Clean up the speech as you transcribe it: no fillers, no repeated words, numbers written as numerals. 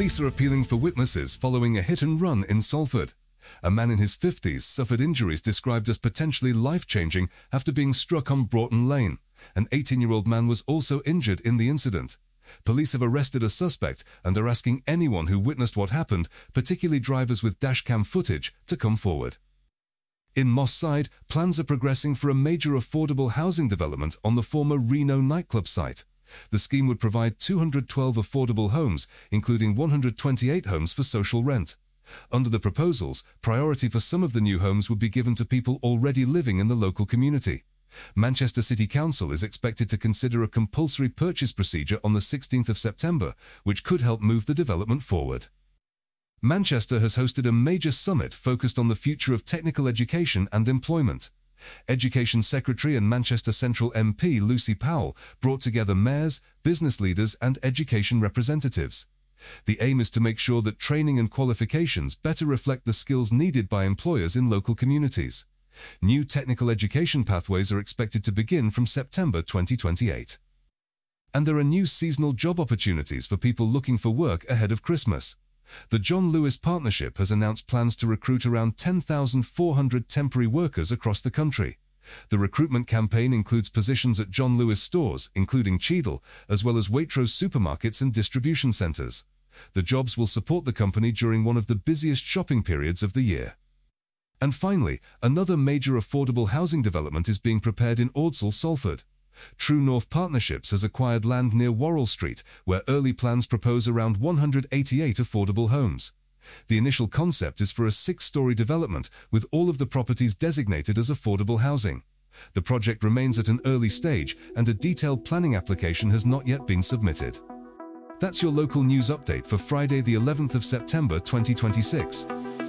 Police are appealing for witnesses following a hit-and-run in Salford. A man in his 50s suffered injuries described as potentially life-changing after being struck on Broughton Lane. An 18-year-old man was also injured in the incident. Police have arrested a suspect and are asking anyone who witnessed what happened, particularly drivers with dashcam footage, to come forward. In Moss Side, plans are progressing for a major affordable housing development on the former Reno nightclub site. The scheme would provide 212 affordable homes, including 128 homes for social rent. Under the proposals, priority for some of the new homes would be given to people already living in the local community. Manchester City Council is expected to consider a compulsory purchase procedure on the 16th of September, which could help move the development forward. Manchester has hosted a major summit focused on the future of technical education and employment. Education Secretary and Manchester Central MP Lucy Powell brought together mayors, business leaders and education representatives. The aim is to make sure that training and qualifications better reflect the skills needed by employers in local communities. New technical education pathways are expected to begin from September 2028. And there are new seasonal job opportunities for people looking for work ahead of Christmas. The John Lewis Partnership has announced plans to recruit around 10,400 temporary workers across the country. The recruitment campaign includes positions at John Lewis stores, including Cheadle, as well as Waitrose supermarkets and distribution centres. The jobs will support the company during one of the busiest shopping periods of the year. And finally, another major affordable housing development is being prepared in Ordsall, Salford. True North Partnerships has acquired land near Worrell Street, where early plans propose around 188 affordable homes. The initial concept is for a 6-story development, with all of the properties designated as affordable housing. The project remains at an early stage, and a detailed planning application has not yet been submitted. That's your local news update for Friday, the 11th of September 2026.